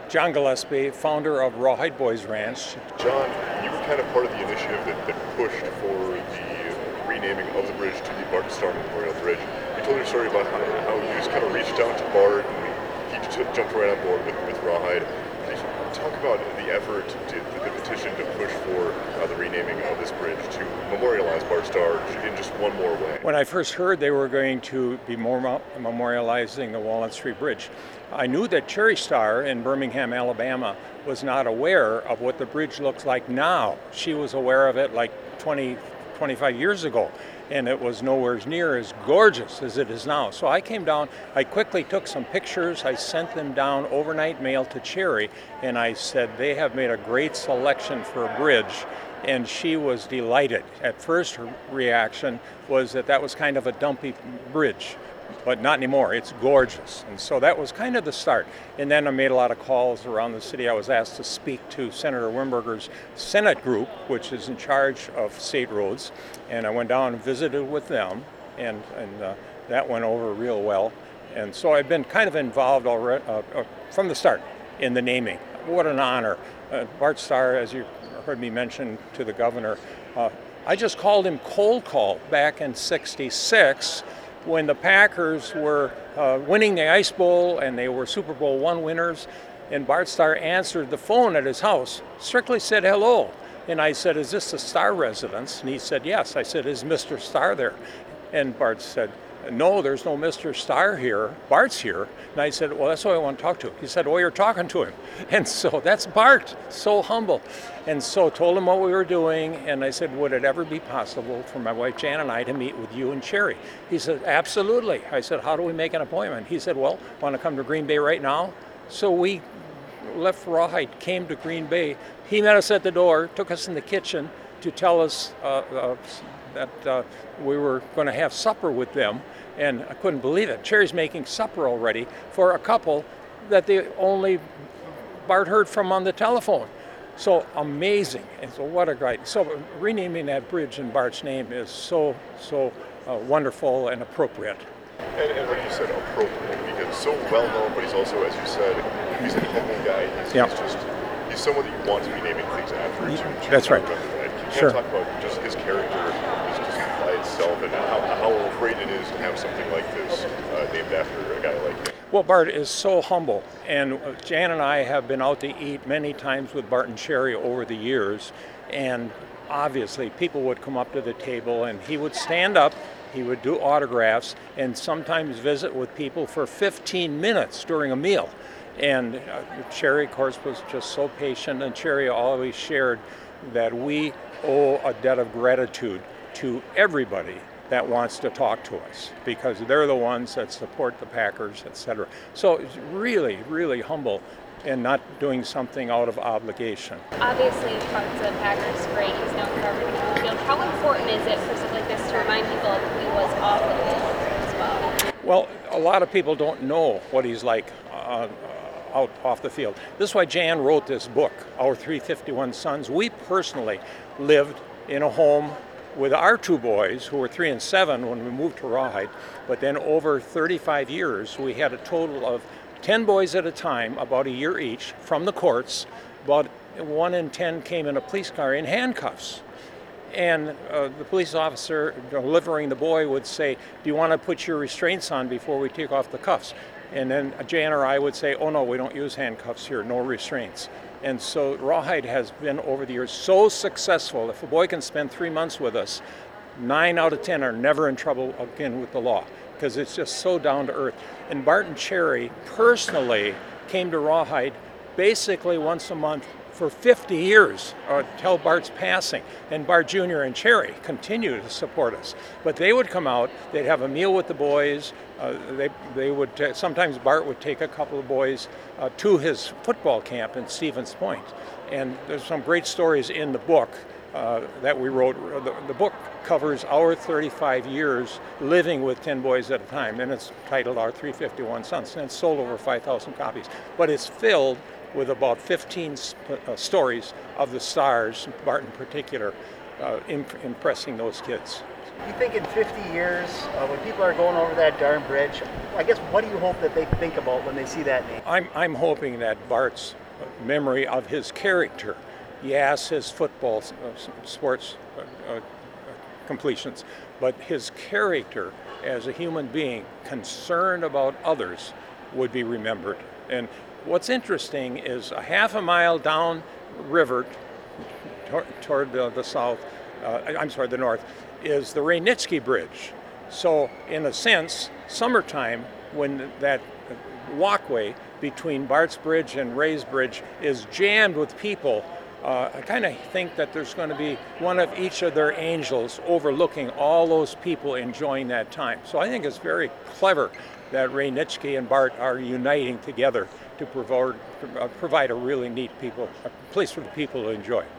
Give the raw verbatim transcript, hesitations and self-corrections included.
John Gillespie, founder of Rawhide Boys Ranch. John, you were kind of part of the initiative that, that pushed for the renaming of the bridge to the Bart Starr Memorial Bridge. You told your story about how, how you just kind of reached out to Bart and he t- jumped right on board with, with Rawhide. Can you talk about the effort, to, the petition to push for uh, the renaming of this bridge to memorialize Bart Starr in just one more way? When I first heard they were going to be more memorializing the Walnut Street Bridge, I knew that Cherry Starr in Birmingham, Alabama was not aware of what the bridge looks like now. She was aware of it like twenty, twenty-five years ago, and it was nowhere near as gorgeous as it is now. So I came down, I quickly took some pictures, I sent them down overnight mail to Cherry, and I said, they have made a great selection for a bridge, and she was delighted. At first, her reaction was that that was kind of a dumpy bridge, but not anymore, it's gorgeous. And so that was kind of the start. And then I made a lot of calls around the city. I was asked to speak to Senator Wimberger's Senate group, which is in charge of state roads. And I went down and visited with them, and, and uh, that went over real well. And so I've been kind of involved already, uh, uh, from the start in the naming. What an honor. Uh, Bart Starr, as you heard me mention to the governor, uh, I just called him cold call back in sixty-six when the Packers were uh, winning the Ice Bowl and they were Super Bowl one winners, and Bart Starr answered the phone at his house, strictly said hello. And I said, is this the Starr residence? And he said, yes. I said, is Mister Starr there? And Bart said, no, there's no Mister Starr here. Bart's here. And I said, well, that's who I want to talk to. He said, well, you're talking to him. And so that's Bart, so humble. And so told him what we were doing, and I said, would it ever be possible for my wife Jan and I to meet with you and Cherry? He said, absolutely. I said, how do we make an appointment? He said, well, want to come to Green Bay right now? So we left Rawhide, came to Green Bay. He met us at the door, took us in the kitchen to tell us uh, uh, that uh, we were going to have supper with them, and I couldn't believe it. Cherry's making supper already for a couple that they only Bart heard from on the telephone. So amazing, and so what a great, so renaming that bridge in Bart's name is so, so uh, wonderful and appropriate. And, and like you said, appropriate, because so well known, but he's also, as you said, he's a humble guy. He's, yep. he's just, he's someone that you want to be naming things after. To, to That's right. Can Sure. you talk about just his character, just, just by itself, and how, how great it is to have something like this uh, named after a guy like him? Well, Bart is so humble, and Jan and I have been out to eat many times with Bart and Cherry over the years, and obviously people would come up to the table and he would stand up, he would do autographs, and sometimes visit with people for fifteen minutes during a meal. And uh, Cherry, of course, was just so patient, and Cherry always shared that we owe a debt of gratitude to everybody that wants to talk to us, because they're the ones that support the Packers, et cetera. So it's really, really humble and not doing something out of obligation. Obviously, Bart's a Packers great. He's known for everything on the field. How important is it for something like this to remind people of who he was off the field as well? Well, a lot of people don't know what he's like uh, out off the field. This is why Jan wrote this book, Our three fifty-one Sons. We personally lived in a home with our two boys, who were three and seven when we moved to Rawhide, but then over thirty-five years, we had a total of ten boys at a time, about a year each, from the courts. About one in ten came in a police car in handcuffs. And uh, the police officer delivering the boy would say, do you want to put your restraints on before we take off the cuffs? And then Jan or I would say, oh no, we don't use handcuffs here, no restraints. And so Rawhide has been over the years so successful. If a boy can spend three months with us, nine out of ten are never in trouble again with the law, because it's just so down to earth. And Bart and Cherry personally came to Rawhide basically once a month for fifty years, uh, till Bart's passing. And Bart Junior and Cherry continue to support us. But they would come out, they'd have a meal with the boys. Uh, they they would t- sometimes Bart would take a couple of boys uh, to his football camp in Stevens Point. And there's some great stories in the book uh, that we wrote. The, the book covers our thirty-five years living with ten boys at a time, and it's titled Our three fifty-one Sons, and it's sold over five thousand copies. But it's filled with about fifteen sp- uh, stories of the stars, Bart in particular, uh, imp- impressing those kids. You think in fifty years, uh, when people are going over that darn bridge, I guess what do you hope that they think about when they see that name? I'm, I'm hoping that Bart's memory of his character, yes, his football uh, sports uh, uh, completions, but his character as a human being concerned about others would be remembered. And what's interesting is a half a mile down river tor- toward the, the south, uh, I'm sorry, the north, is the Raynitzky Bridge. So in a sense, summertime, when that walkway between Bart's Bridge and Ray's Bridge is jammed with people, uh, I kind of think that there's going to be one of each of their angels overlooking all those people enjoying that time. So I think it's very clever that Raynitzky and Bart are uniting together to provide, uh, provide a really neat people, a place for the people to enjoy.